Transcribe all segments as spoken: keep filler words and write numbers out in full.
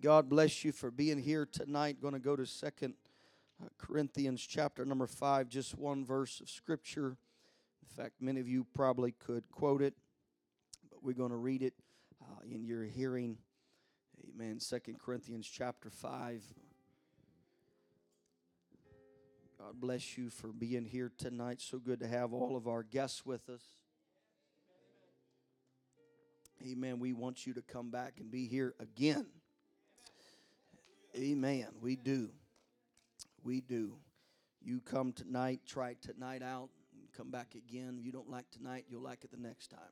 God bless you for being here tonight. Going to go to Second Corinthians chapter number five, just one verse of Scripture. In fact, many of you probably could quote it, but we're going to read it uh, in your hearing. Amen. Second Corinthians chapter five. God bless you for being here tonight. So good to have all of our guests with us. Amen. We want you to come back and be here again. Amen. We do. We do. You come tonight, try tonight out, and come back again. If you don't like tonight, you'll like it the next time.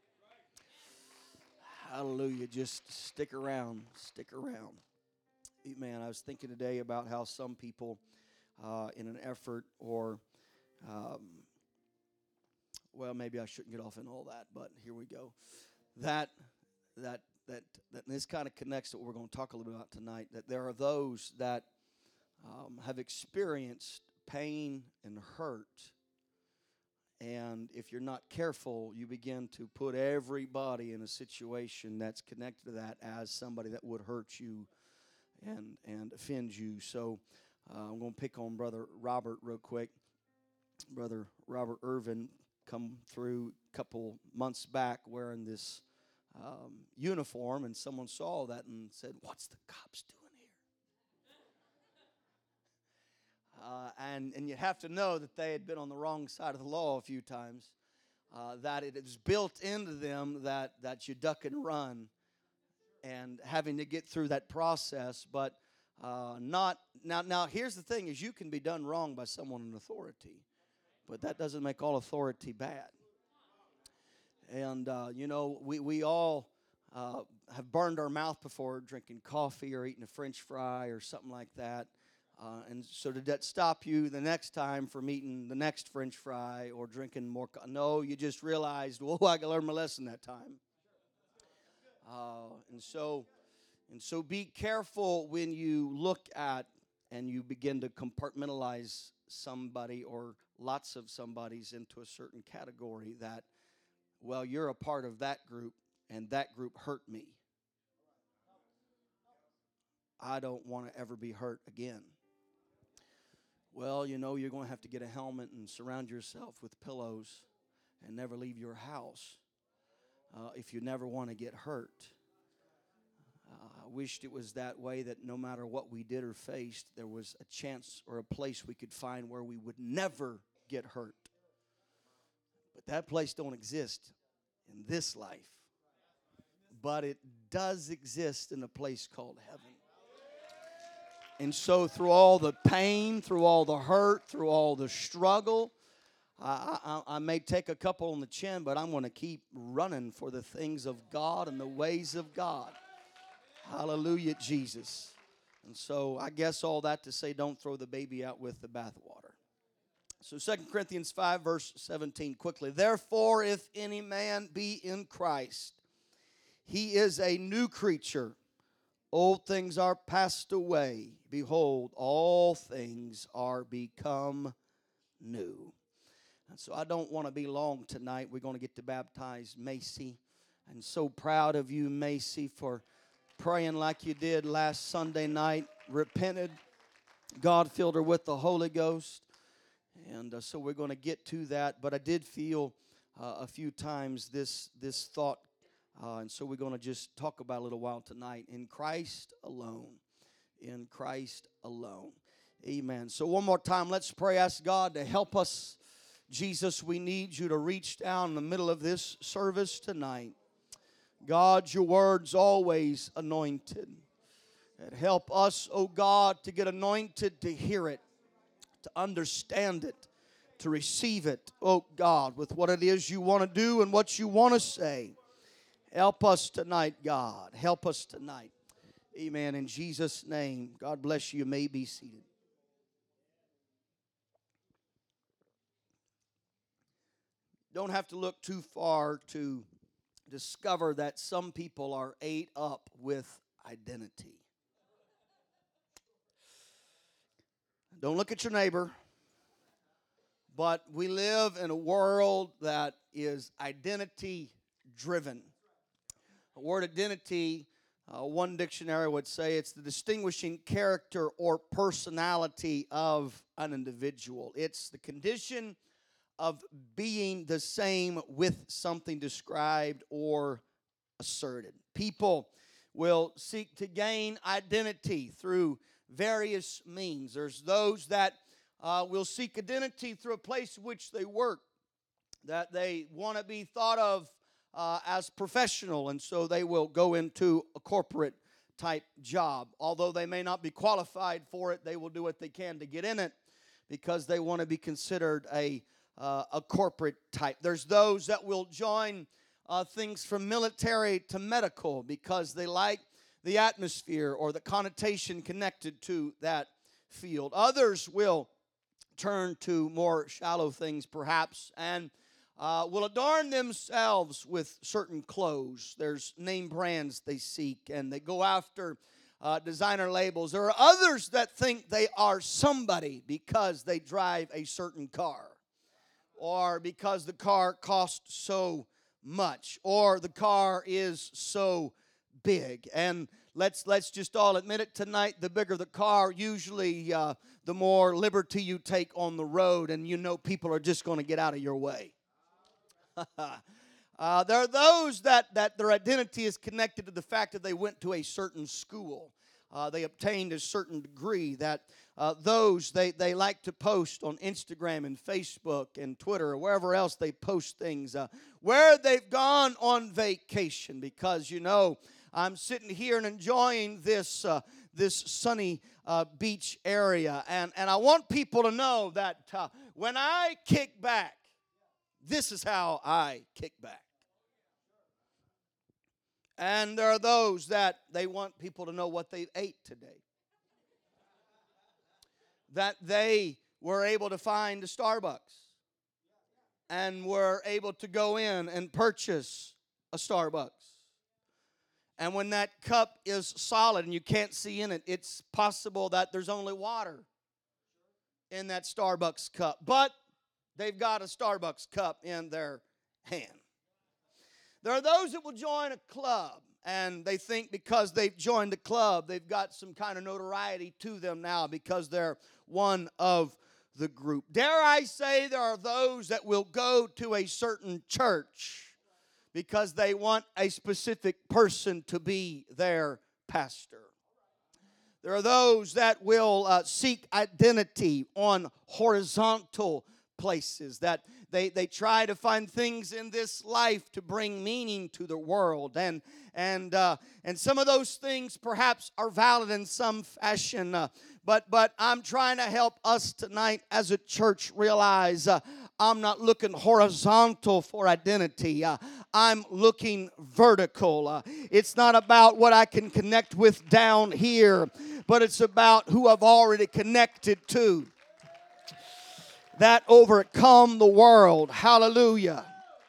Hallelujah. Just stick around. Stick around. Amen. I was thinking today about how some people, uh, in an effort or, um, well, maybe I shouldn't get off in all that, but here we go. That, that, that, that this kind of connects to what we're going to talk a little bit about tonight, that there are those that um, have experienced pain and hurt, and if you're not careful, you begin to put everybody in a situation that's connected to that as somebody that would hurt you and, and offend you. So uh, I'm going to pick on Brother Robert real quick. Brother Robert Irvin come through a couple months back wearing this um, uniform, and someone saw that and said, "What's the cops doing here?" Uh, and, and you have to know that they had been on the wrong side of the law a few times, uh, that it is built into them that, that you duck and run, and having to get through that process. But uh, not now. Now here's the thing: is you can be done wrong by someone in authority, but that doesn't make all authority bad. And, uh, you know, we, we all uh, have burned our mouth before drinking coffee or eating a French fry or something like that. Uh, and so did that stop you the next time from eating the next French fry or drinking more co- No, you just realized, whoa, I learned my lesson that time. Uh, and so and so be careful when you look at and you begin to compartmentalize somebody or lots of somebodies into a certain category that, well, you're a part of that group, and that group hurt me. I don't want to ever be hurt again. Well, you know, you're going to have to get a helmet and surround yourself with pillows and never leave your house uh, if you never want to get hurt. Uh, I wished it was that way, that no matter what we did or faced, there was a chance or a place we could find where we would never get hurt. But that place don't exist in this life. But it does exist in a place called heaven. And so through all the pain, through all the hurt, through all the struggle, I, I, I may take a couple on the chin, but I'm going to keep running for the things of God and the ways of God. Hallelujah, Jesus. And so I guess all that to say, don't throw the baby out with the bathwater. So Second Corinthians five, verse seventeen, quickly. Therefore, if any man be in Christ, he is a new creature. Old things are passed away. Behold, all things are become new. And so I don't want to be long tonight. We're going to get to baptize Macy. And so proud of you, Macy, for praying like you did last Sunday night. Repented. God filled her with the Holy Ghost. And uh, so we're going to get to that. But I did feel uh, a few times this, this thought. Uh, and so we're going to just talk about it a little while tonight. In Christ alone. In Christ alone. Amen. So one more time, let's pray. Ask God to help us. Jesus, we need you to reach down in the middle of this service tonight. God, your word's always anointed. And help us, oh God, to get anointed to hear it, to understand it, to receive it, oh God, with what it is you want to do and what you want to say. Help us tonight, God. Help us tonight. Amen. In Jesus' name, God bless you. You may be seated. Don't have to look too far to discover that some people are ate up with identity. Don't look at your neighbor. But we live in a world that is identity driven. The word identity Uh, one dictionary would say it's the distinguishing character or personality of an individual. It's the condition of being the same with something described or asserted. People will seek to gain identity through various means. There's those that uh, will seek identity through a place in which they work, that they want to be thought of uh, as professional, and so they will go into a corporate type job. Although they may not be qualified for it, they will do what they can to get in it because they want to be considered a, uh, a corporate type. There's those that will join uh, things from military to medical because they like the atmosphere or the connotation connected to that field. Others will turn to more shallow things perhaps and uh, will adorn themselves with certain clothes. There's name brands they seek, and they go after uh, designer labels. There are others that think they are somebody because they drive a certain car, or because the car costs so much, or the car is so big. And let's let's just all admit it tonight, the bigger the car, usually uh, the more liberty you take on the road, and you know people are just going to get out of your way. uh, there are those that, that their identity is connected to the fact that they went to a certain school. Uh, they obtained a certain degree. That uh, those, they, they like to post on Instagram and Facebook and Twitter or wherever else they post things, uh, where they've gone on vacation, because, you know, I'm sitting here and enjoying this uh, this sunny uh, beach area. And, and I want people to know that uh, when I kick back, this is how I kick back. And there are those that they want people to know what they ate today. That they were able to find a Starbucks and were able to go in and purchase a Starbucks. And when that cup is solid and you can't see in it, it's possible that there's only water in that Starbucks cup. But they've got a Starbucks cup in their hand. There are those that will join a club, and they think because they've joined the club, they've got some kind of notoriety to them now because they're one of the group. Dare I say there are those that will go to a certain church because they want a specific person to be their pastor. There are those that will uh, seek identity on horizontal places, that they, they try to find things in this life to bring meaning to the world. And and uh, and some of those things perhaps are valid in some fashion. Uh, but, but I'm trying to help us tonight as a church realize uh, I'm not looking horizontal for identity. Uh, I'm looking vertical. Uh, it's not about what I can connect with down here, but it's about who I've already connected to. That overcome the world. Hallelujah.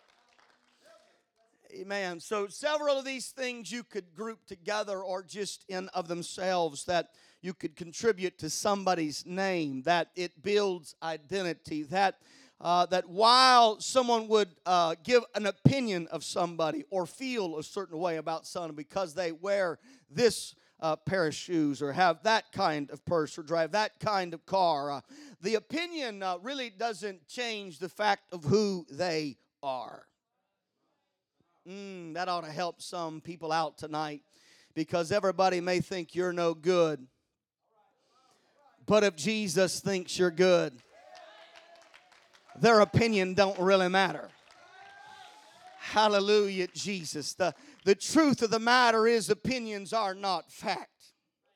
Amen. So several of these things you could group together, or just in of themselves, that you could contribute to somebody's name, that it builds identity, that uh, that while someone would uh, give an opinion of somebody or feel a certain way about someone because they wear this Uh, pair of shoes or have that kind of purse or drive that kind of car, Uh, the opinion uh, really doesn't change the fact of who they are. Mm, that ought to help some people out tonight, because everybody may think you're no good. But if Jesus thinks you're good, their opinion don't really matter. Hallelujah, Jesus. The, the truth of the matter is opinions are not fact.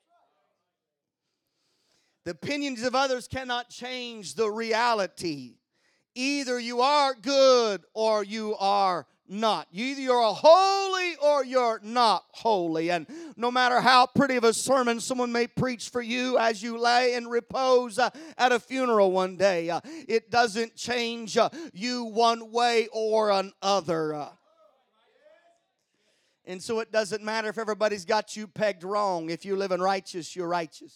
The opinions of others cannot change the reality. Either you are good or you are not. Either you're holy or you're not holy. And no matter how pretty of a sermon someone may preach for you as you lay in repose uh, at a funeral one day, uh, it doesn't change uh, you one way or another. Uh, and so it doesn't matter if everybody's got you pegged wrong. If you live in righteous, you're righteous.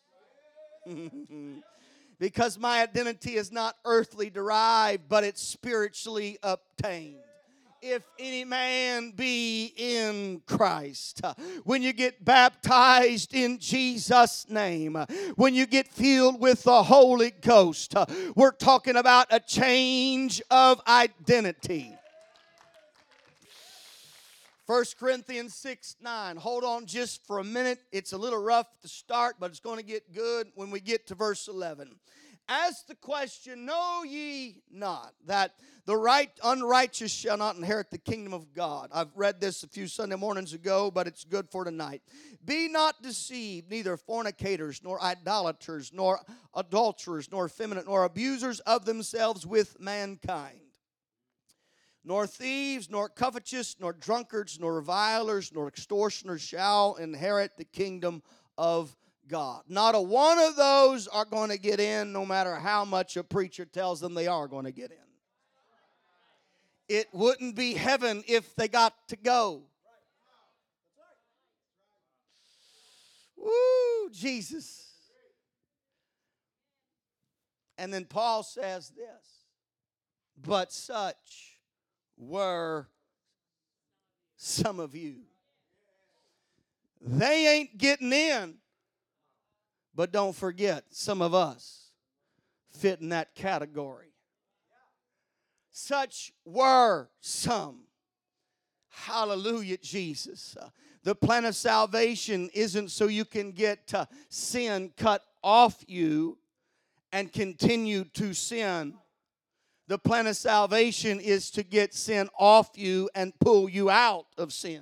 Because my identity is not earthly derived, but it's spiritually obtained. if any man be in Christ. When you get baptized in Jesus' name, when you get filled with the Holy Ghost, we're talking about a change of identity. First Corinthians six nine. Hold on just for a minute. It's a little rough to start, but it's going to get good when we get to verse eleven. Ask the question, know ye not that the right unrighteous shall not inherit the kingdom of God? I've read this a few Sunday mornings ago, but it's good for tonight. Be not deceived, neither fornicators, nor idolaters, nor adulterers, nor effeminate, nor abusers of themselves with mankind, nor thieves, nor covetous, nor drunkards, nor revilers, nor extortioners shall inherit the kingdom of God. Not a one of those are going to get in, no matter how much a preacher tells them they are going to get in. It wouldn't be heaven if they got to go. Woo, Jesus. And then Paul says this, but such were some of you. They ain't getting in. But don't forget, some of us fit in that category. Such were some. Hallelujah, Jesus. Uh, the plan of salvation isn't so you can get uh, sin cut off you and continue to sin. The plan of salvation is to get sin off you and pull you out of sin.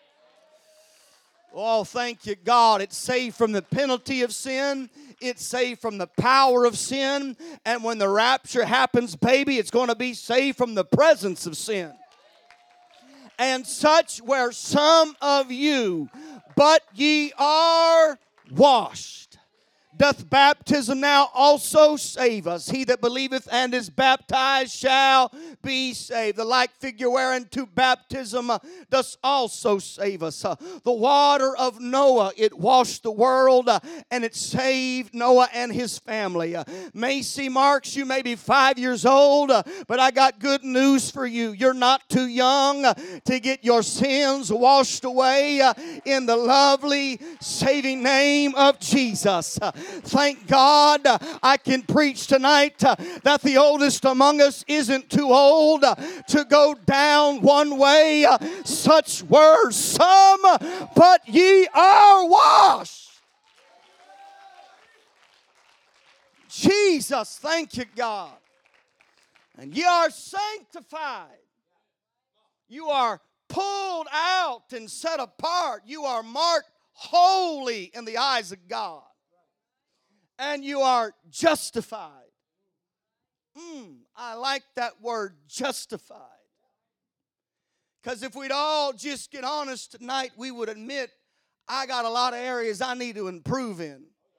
Oh, thank you, God. It's saved from the penalty of sin. It's saved from the power of sin. And when the rapture happens, baby, it's going to be saved from the presence of sin. And such were some of you, but ye are washed. Doth baptism now also save us? He that believeth and is baptized shall be saved. The like figure whereunto baptism uh, does also save us. Uh, the water of Noah, it washed the world uh, and it saved Noah and his family. Uh, Macy Marks, you may be five years old, uh, but I got good news for you. You're not too young uh, to get your sins washed away uh, in the lovely saving name of Jesus. Uh, Thank God uh, I can preach tonight uh, that the oldest among us isn't too old uh, to go down one way. Uh, such were some, but ye are washed. Jesus, thank you, God. And ye are sanctified. You are pulled out and set apart. You are marked holy in the eyes of God. And you are justified. Mm, I like that word, justified. Because if we'd all just get honest tonight, we would admit I got a lot of areas I need to improve in.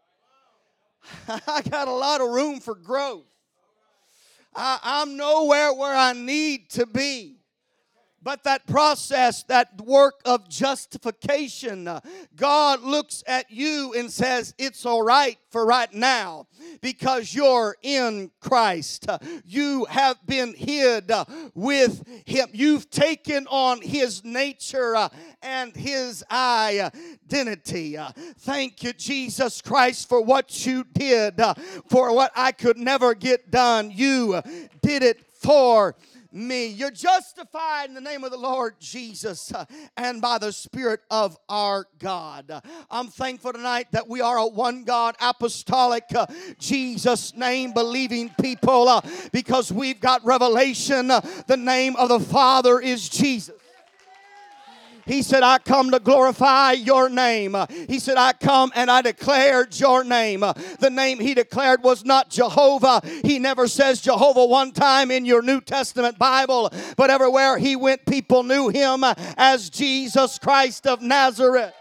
I got a lot of room for growth. I, I'm nowhere where I need to be. But that process, that work of justification, uh, God looks at you and says, it's all right for right now because you're in Christ. Uh, you have been hid uh, with Him. You've taken on His nature uh, and His identity. Uh, thank you, Jesus Christ, for what you did, uh, for what I could never get done. You uh, did it for me. You're justified in the name of the Lord Jesus uh, and by the Spirit of our God. Uh, I'm thankful tonight that we are a one God apostolic uh, Jesus name believing people uh, because we've got revelation. Uh, the name of the Father is Jesus. He said, I come to glorify your name. He said, I come and I declared your name. The name he declared was not Jehovah. He never says Jehovah one time in your New Testament Bible, but everywhere he went, people knew him as Jesus Christ of Nazareth.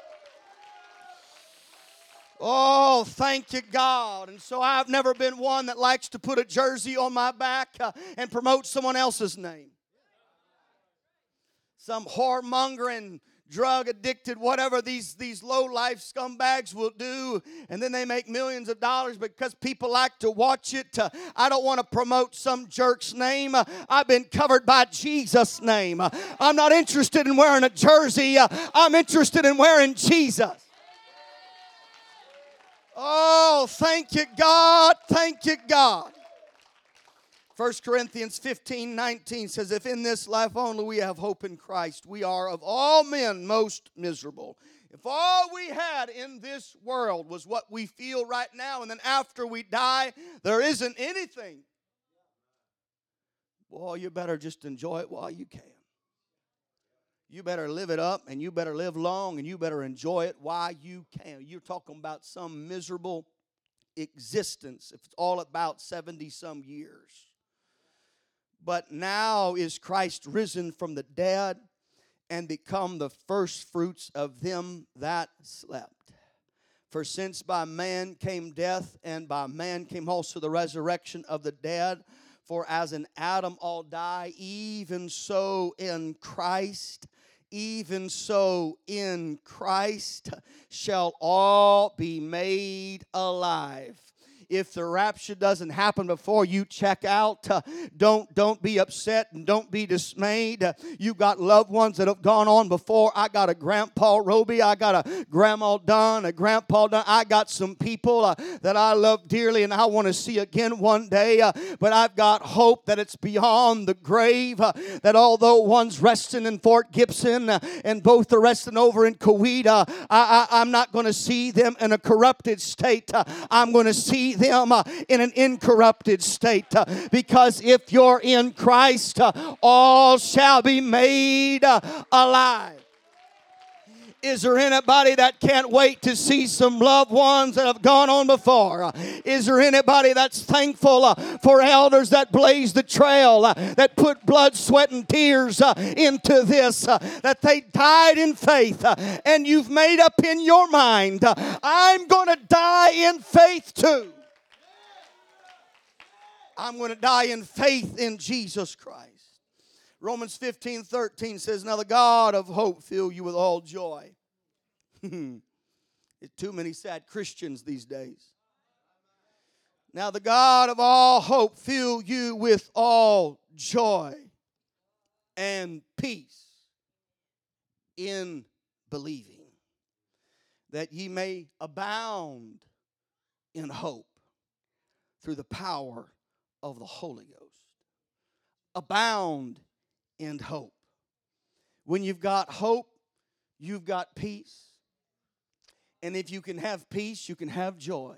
Oh, thank you, God. And so I've never been one that likes to put a jersey on my back uh, and promote someone else's name. Some whoremongering drug addicted, whatever these, these low-life scumbags will do, and then they make millions of dollars because people like to watch it. Uh, I don't want to promote some jerk's name. Uh, I've been covered by Jesus' name. Uh, I'm not interested in wearing a jersey. Uh, I'm interested in wearing Jesus. Oh, thank you, God. Thank you, God. First Corinthians fifteen nineteen says, if in this life only we have hope in Christ, we are of all men most miserable. If all we had in this world was what we feel right now, and then after we die, there isn't anything, boy, you better just enjoy it while you can. You better live it up, and you better live long, and you better enjoy it while you can. You're talking about some miserable existence if it's all about seventy-some years. But now is Christ risen from the dead and become the first fruits of them that slept. For since by man came death, and by man came also the resurrection of the dead, for as in Adam all die, even so in Christ, even so in Christ shall all be made alive. If the rapture doesn't happen before you check out, uh, don't, don't be upset and don't be dismayed. Uh, you've got loved ones that have gone on before. I got a Grandpa Roby. I got a Grandma Dunn, a Grandpa Dunn. I got some people uh, that I love dearly and I want to see again one day. Uh, but I've got hope that it's beyond the grave. Uh, that although one's resting in Fort Gibson uh, and both are resting over in Kuwait, uh, I, I, I'm not going to see them in a corrupted state. Uh, I'm going to see them uh, in an incorrupted state, uh, because if you're in Christ, uh, all shall be made uh, alive. Is there anybody that can't wait to see some loved ones that have gone on before? Is there anybody that's thankful uh, for elders that blazed the trail, uh, that put blood, sweat, and tears uh, into this, uh, that they died in faith, uh, and you've made up in your mind, uh, I'm going to die in faith too. I'm going to die in faith in Jesus Christ. Romans fifteen thirteen says, now the God of hope fill you with all joy. There's too many sad Christians these days. Now the God of all hope fill you with all joy and peace in believing, that ye may abound in hope through the power of the Holy Ghost. Abound in hope. When you've got hope, you've got peace. And if you can have peace, you can have joy.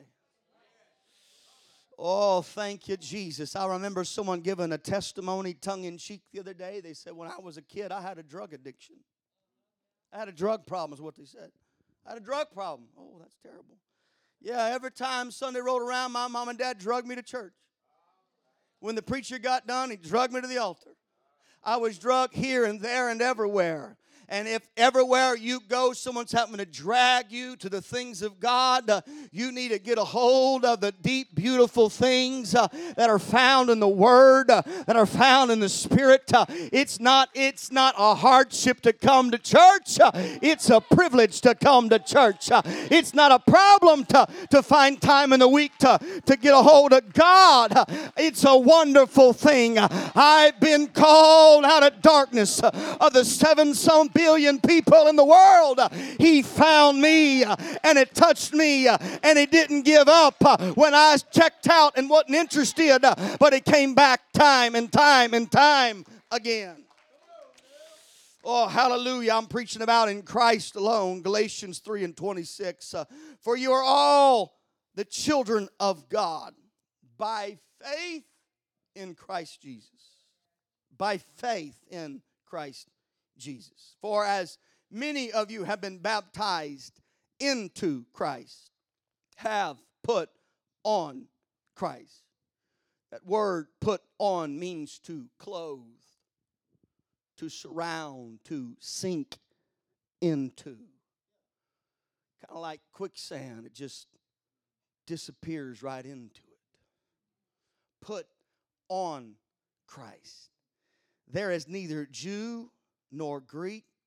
Oh, thank you, Jesus. I remember someone giving a testimony tongue-in-cheek the other day. They said, when I was a kid, I had a drug addiction. I had a drug problem is what they said. I had a drug problem. Oh, that's terrible. Yeah, every time Sunday rolled around, my mom and dad drugged me to church. When the preacher got done, he drugged me to the altar. I was drugged here and there and everywhere. And if everywhere you go, someone's having to drag you to the things of God, uh, you need to get a hold of the deep, beautiful things uh, that are found in the Word, uh, that are found in the Spirit. Uh, it's not, it's not a hardship to come to church. Uh, it's a privilege to come to church. Uh, it's not a problem to, to find time in the week to, to get a hold of God. Uh, it's a wonderful thing. Uh, I've been called out of darkness uh, of the seven some billion people in the world. He found me and it touched me, and he didn't give up when I checked out and wasn't interested, but he came back time and time and time again. Oh, hallelujah. I'm preaching about in Christ alone. Galatians three and twenty-six. Uh, For you are all the children of God by faith in Christ Jesus. By faith in Christ Jesus. For as many of you have been baptized into Christ, have put on Christ. That word put on means to clothe, to surround, to sink into. Kind of like quicksand, it just disappears right into it. Put on Christ. There is neither Jew nor Greek.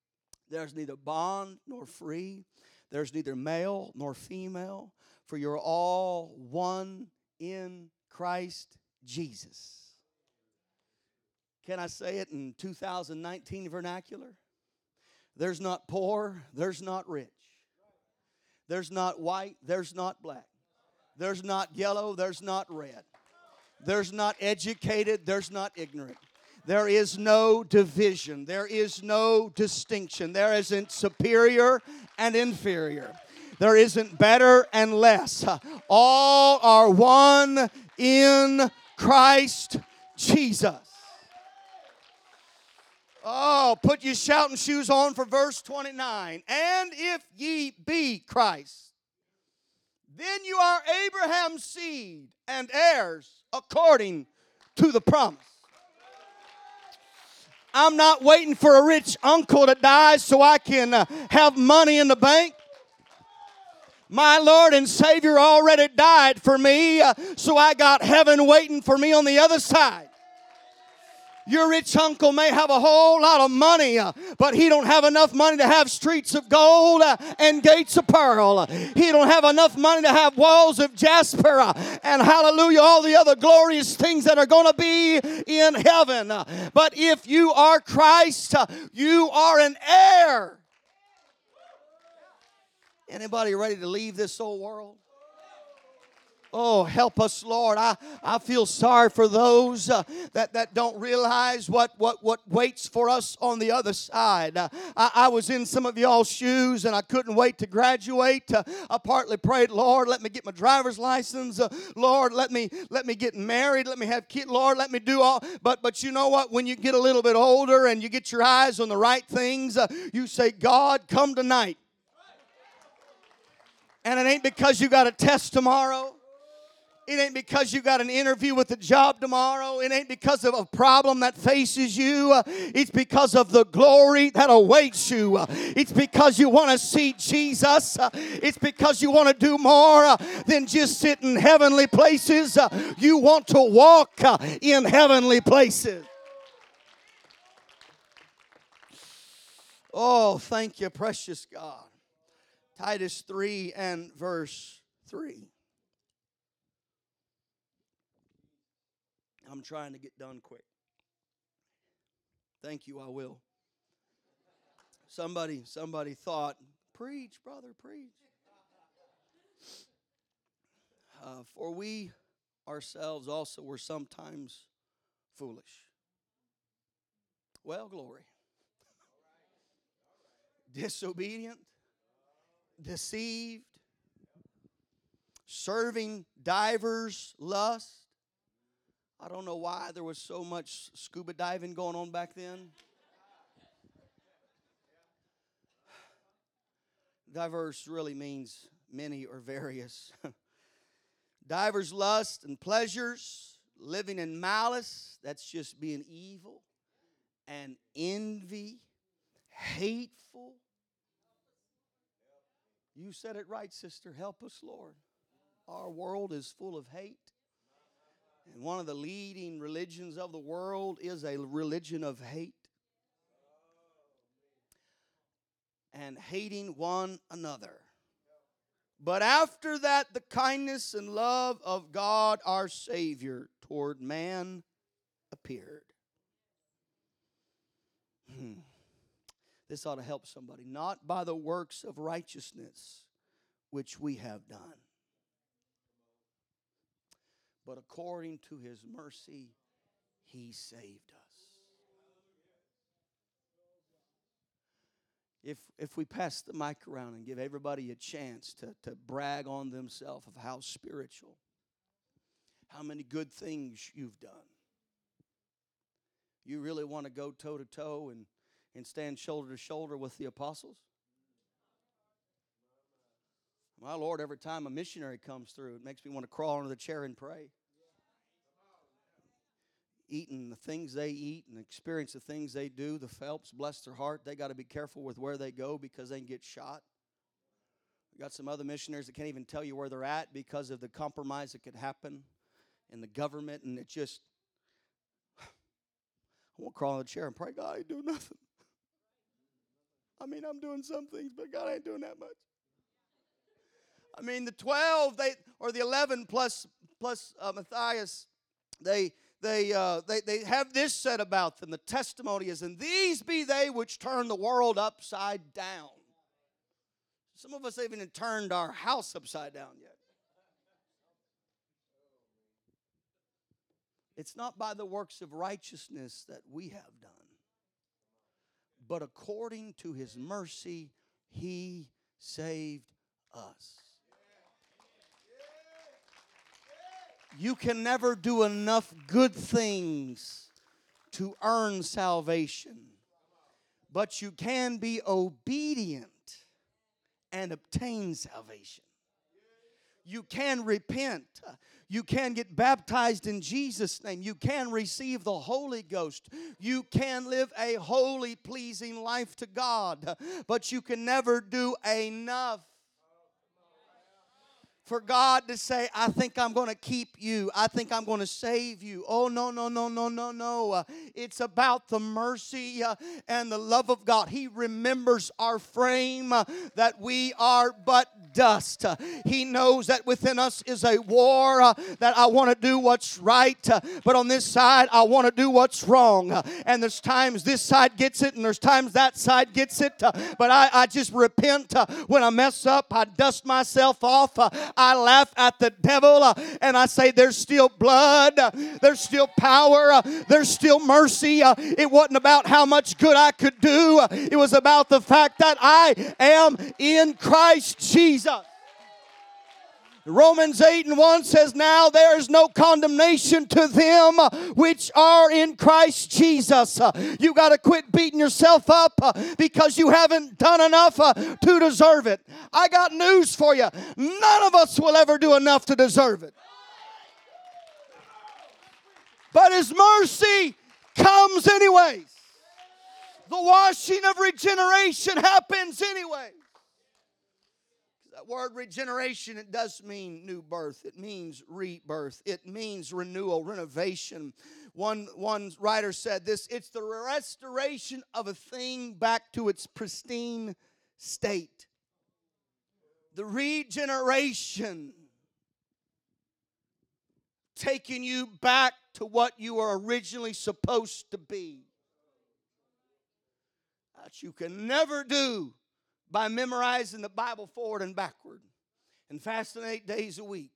There's neither bond nor free. There's neither male nor female. For you're all one in Christ Jesus. Can I say it in two thousand nineteen vernacular? There's not poor, there's not rich. There's not white, there's not black. There's not yellow, there's not red. There's not educated, there's not ignorant. There is no division. There is no distinction. There isn't superior and inferior. There isn't better and less. All are one in Christ Jesus. Oh, put your shouting shoes on for verse twenty-nine. And if ye be Christ, then you are Abraham's seed and heirs according to the promise. I'm not waiting for a rich uncle to die so I can uh, have money in the bank. My Lord and Savior already died for me, uh, so I got heaven waiting for me on the other side. Your rich uncle may have a whole lot of money, uh, but he don't have enough money to have streets of gold uh, and gates of pearl. He don't have enough money to have walls of jasper uh, and hallelujah, all the other glorious things that are going to be in heaven. Uh, but if you are Christ, uh, you are an heir. Anybody ready to leave this old world? Oh, help us, Lord. I, I feel sorry for those uh, that, that don't realize what, what, what waits for us on the other side. Uh, I, I was in some of y'all's shoes, and I couldn't wait to graduate. Uh, I partly prayed, Lord, let me get my driver's license. Uh, Lord, let me let me get married. Let me have kids. Lord, let me do all. But, but you know what? When you get a little bit older and you get your eyes on the right things, uh, you say, God, come tonight. And it ain't because you got a test tomorrow. It ain't because you got an interview with the job tomorrow. It ain't because of a problem that faces you. It's because of the glory that awaits you. It's because you want to see Jesus. It's because you want to do more than just sit in heavenly places. You want to walk in heavenly places. Oh, thank you, precious God. Titus three and verse three. I'm trying to get done quick. Thank you, I will. Somebody, somebody thought, preach, brother, preach. Uh, for we ourselves also were sometimes foolish. Well, glory. Disobedient, deceived, serving divers lusts. I don't know why there was so much scuba diving going on back then. Diverse really means many or various. Divers lust and pleasures, living in malice, that's just being evil, and envy, hateful. You said it right, sister. Help us, Lord. Our world is full of hate. And one of the leading religions of the world is a religion of hate. And hating one another. But after that, the kindness and love of God our Savior toward man appeared. Hmm. This ought to help somebody. Not by the works of righteousness which we have done, but according to His mercy, He saved us. If if we pass the mic around and give everybody a chance to, to brag on themselves of how spiritual, how many good things you've done. You really want to go toe to toe and, and stand shoulder to shoulder with the apostles? My Lord, every time a missionary comes through, it makes me want to crawl under the chair and pray. Eating the things they eat and experience the things they do. The Phelps, bless their heart, they got to be careful with where they go because they can get shot. We got some other missionaries that can't even tell you where they're at because of the compromise that could happen in the government. And it just, I won't crawl in the chair and pray, God, I ain't do nothing. I mean, I'm doing some things, but God ain't doing that much. I mean, the twelve, they or the eleven plus plus uh, Matthias, they they uh, they they have this said about them. The testimony is, and these be they which turn the world upside down. Some of us haven't even turned our house upside down yet. It's not by the works of righteousness that we have done, but according to His mercy, He saved us. You can never do enough good things to earn salvation, but you can be obedient and obtain salvation. You can repent. You can get baptized in Jesus' name. You can receive the Holy Ghost. You can live a holy, pleasing life to God, but you can never do enough for God to say, I think I'm going to keep you. I think I'm going to save you. Oh, no, no, no, no, no, no. Uh, it's about the mercy uh, and the love of God. He remembers our frame, uh, that we are but dust. Uh, he knows that within us is a war, uh, that I want to do what's right, uh, but on this side, I want to do what's wrong. Uh, and there's times this side gets it, and there's times that side gets it. Uh, but I, I just repent uh, when I mess up. I dust myself off. Uh, I laugh at the devil uh, and I say, there's still blood, uh, there's still power, uh, there's still mercy. Uh, it wasn't about how much good I could do. Uh, it was about the fact that I am in Christ Jesus. Romans eight and one says, now there is no condemnation to them which are in Christ Jesus. Uh, you got to quit beating yourself up uh, because you haven't done enough uh, to deserve it. I got news for you. None of us will ever do enough to deserve it. But His mercy comes anyways. The washing of regeneration happens anyway. That word regeneration, it does mean new birth. It means rebirth. It means renewal, renovation. One, one writer said this, it's the restoration of a thing back to its pristine state. The regeneration, taking you back to what you were originally supposed to be. That you can never do by memorizing the Bible forward and backward and fasting eight days a week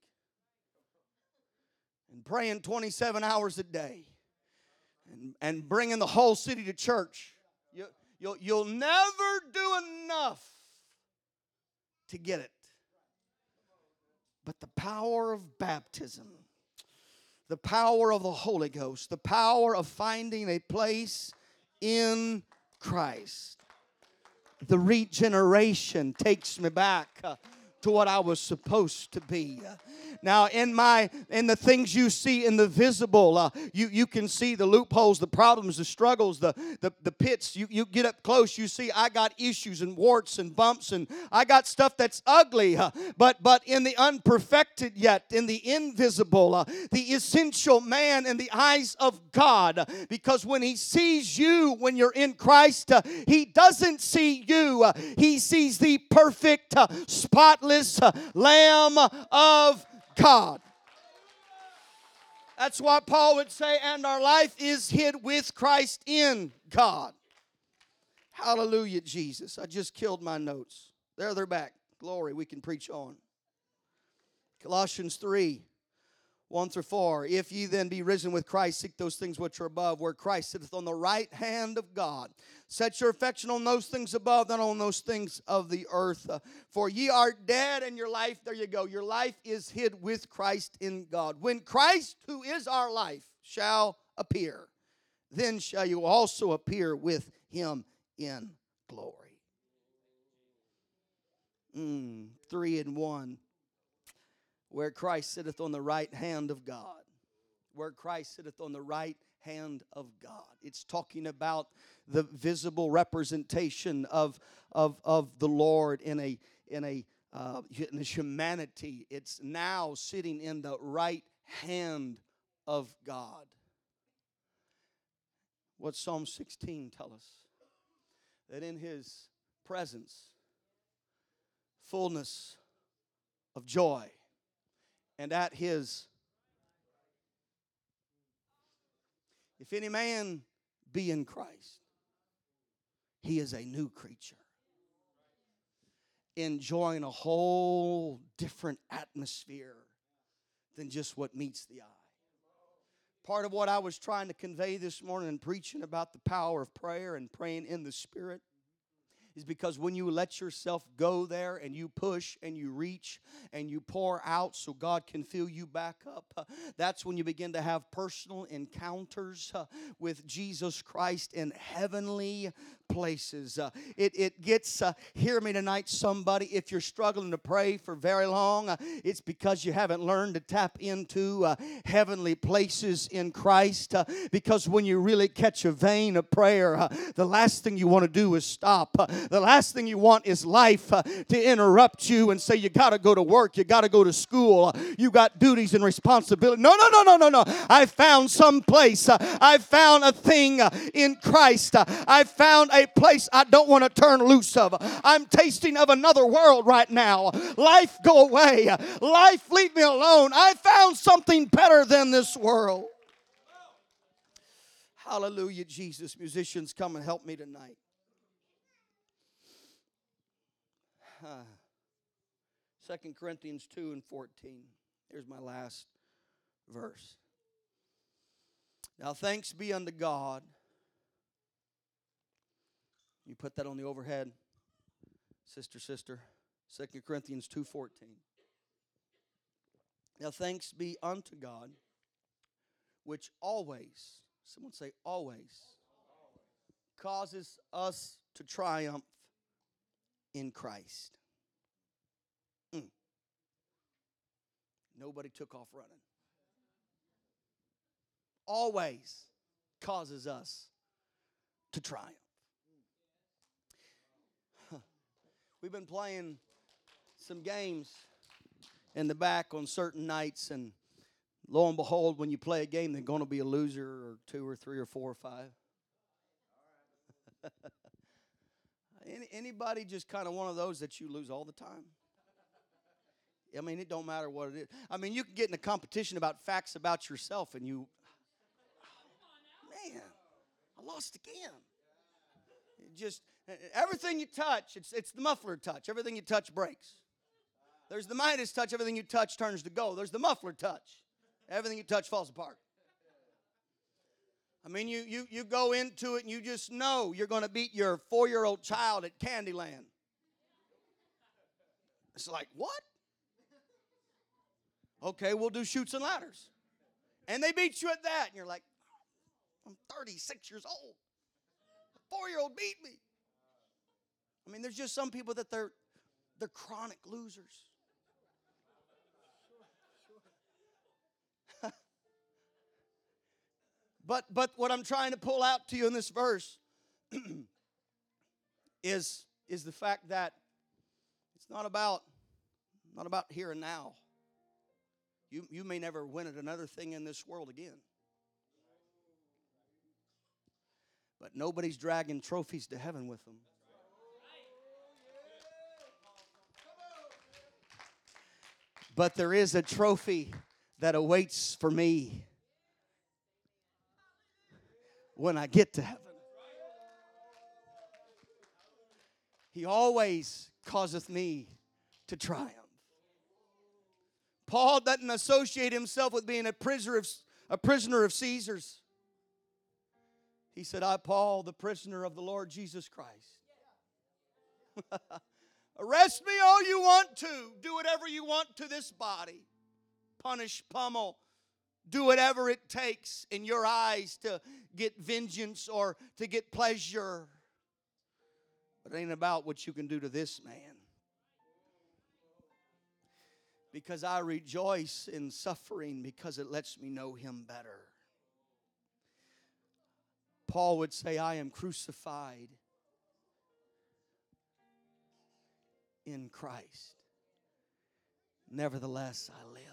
and praying twenty-seven hours a day and, and bringing the whole city to church. You, you'll, you'll never do enough to get it. But the power of baptism, the power of the Holy Ghost, the power of finding a place in Christ. The regeneration takes me back uh, to what I was supposed to be. Now, in my in the things you see in the visible, uh, you, you can see the loopholes, the problems, the struggles, the, the, the pits. You, you get up close, you see I got issues and warts and bumps, and I got stuff that's ugly. Uh, but, but in the unperfected yet, in the invisible, uh, the essential man in the eyes of God. Uh, because when He sees you when you're in Christ, uh, He doesn't see you. Uh, he sees the perfect, uh, spotless uh, Lamb of God. That's why Paul would say, and our life is hid with Christ in God. Hallelujah, Jesus. I just killed my notes. There, they're back. Glory, we can preach on. Colossians three, one through four. If ye then be risen with Christ, seek those things which are above, where Christ sitteth on the right hand of God. Set your affection on those things above, not on those things of the earth. Uh, for ye are dead, and your life, there you go, your life is hid with Christ in God. When Christ, who is our life, shall appear, then shall you also appear with Him in glory. Mm, three and one. Where Christ sitteth on the right hand of God. Where Christ sitteth on the right hand of God. It's talking about the visible representation of, of, of the Lord in a, in, a, uh, in a humanity. It's now sitting in the right hand of God. What's Psalm sixteen tell us? That in His presence, fullness of joy, and at His. If any man be in Christ, he is a new creature, enjoying a whole different atmosphere than just what meets the eye. Part of what I was trying to convey this morning in preaching about the power of prayer and praying in the Spirit is because when you let yourself go there and you push and you reach and you pour out so God can fill you back up, uh, that's when you begin to have personal encounters uh, with Jesus Christ in heavenly places. Uh, it, it gets, uh, hear me tonight, somebody, if you're struggling to pray for very long, uh, it's because you haven't learned to tap into uh, heavenly places in Christ. Uh, because when you really catch a vein of prayer, uh, the last thing you want to do is stop. Uh, the last thing you want is life uh, to interrupt you and say you got to go to work, you got to go to school, uh, you got duties and responsibilities. No, no, no, no, no, no. I found some place. Uh, I found a thing uh, in Christ. Uh, I found a place I don't want to turn loose of. I'm tasting of another world right now. Life, go away. Life, leave me alone. I found something better than this world. Hallelujah, Jesus. Musicians, come and help me tonight. Second Corinthians two and fourteen. Here's my last verse. Now thanks be unto God. You put that on the overhead, sister, sister. Second Corinthians two fourteen. Now thanks be unto God, which always, someone say always, causes us to triumph in Christ. Mm. Nobody took off running. Always causes us to triumph. We've been playing some games in the back on certain nights, and lo and behold, when you play a game, there's going to be a loser or two or three or four or five. Any, anybody just kind of one of those that you lose all the time? I mean, it don't matter what it is. I mean, you can get in a competition about facts about yourself, and you, man, I lost again. It just everything you touch, it's it's the muffler touch. Everything you touch breaks. There's the Midas touch. Everything you touch turns to gold. There's the muffler touch. Everything you touch falls apart. I mean, you you you go into it and you just know you're going to beat your four-year-old child at Candyland. It's like, what? Okay, we'll do chutes and ladders. And they beat you at that. And you're like, I'm thirty-six years old. A four-year-old beat me. I mean, there's just some people that they're they're chronic losers. But but what I'm trying to pull out to you in this verse is, is the fact that it's not about not about here and now. You you may never win at another thing in this world again. But nobody's dragging trophies to heaven with them. But there is a trophy that awaits for me when I get to heaven. He always causeth me to triumph. Paul doesn't associate himself with being a prisoner of, a prisoner of Caesar's. He said, I, Paul, the prisoner of the Lord Jesus Christ. Arrest me all you want to. Do whatever you want to this body. Punish, pummel. Do whatever it takes in your eyes to get vengeance or to get pleasure. But it ain't about what you can do to this man. Because I rejoice in suffering because it lets me know him better. Paul would say, I am crucified in Christ. Nevertheless, I live.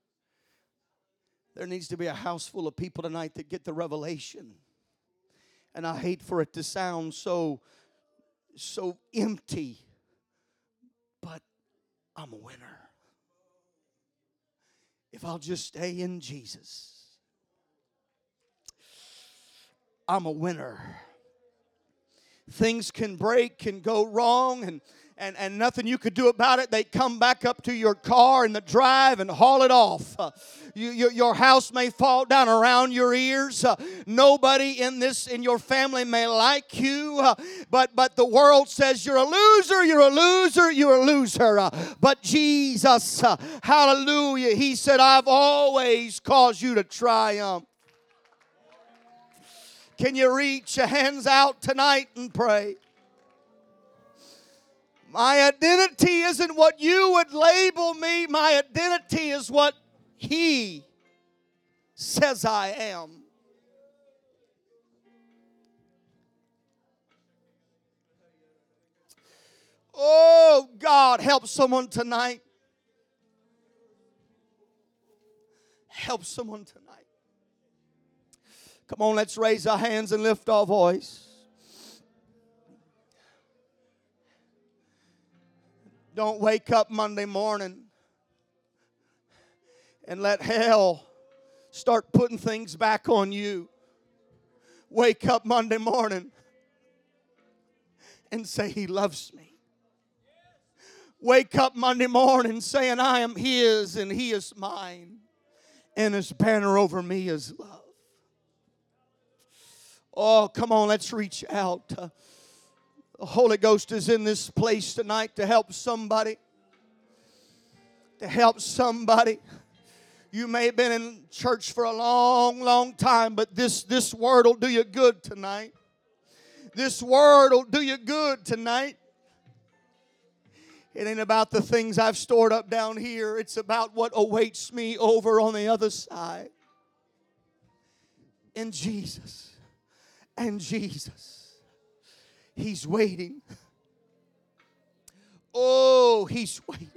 There needs to be a house full of people tonight that get the revelation And I hate for it to sound so, so empty, but I'm a winner. If I'll just stay in Jesus, I'm a winner. Things can break, can go wrong, and And, and nothing you could do about it. They come back up to your car in the drive and haul it off. Uh, you, you, your house may fall down around your ears. Uh, nobody in this in your family may like you. Uh, but, but the world says you're a loser, you're a loser, you're a loser. Uh, but Jesus, uh, hallelujah, He said, I've always caused you to triumph. Can you reach your hands out tonight and pray? My identity isn't what you would label me. My identity is what He says I am. Oh, God, help someone tonight. Help someone tonight. Come on, let's raise our hands and lift our voice. Don't wake up Monday morning and let hell start putting things back on you. Wake up Monday morning and say, He loves me. Wake up Monday morning saying, I am His and He is mine. And His banner over me is love. Oh, come on, let's reach out. Uh, The Holy Ghost is in this place tonight to help somebody. To help somebody. You may have been in church for a long, long time, but this, this word will do you good tonight. This word will do you good tonight. It ain't about the things I've stored up down here. It's about what awaits me over on the other side. In Jesus. And Jesus. He's waiting. Oh, He's waiting.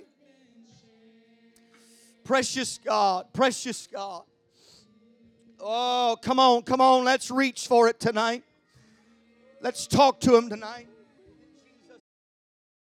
Precious God, precious God. Oh, come on, come on. Let's reach for it tonight. Let's talk to Him tonight.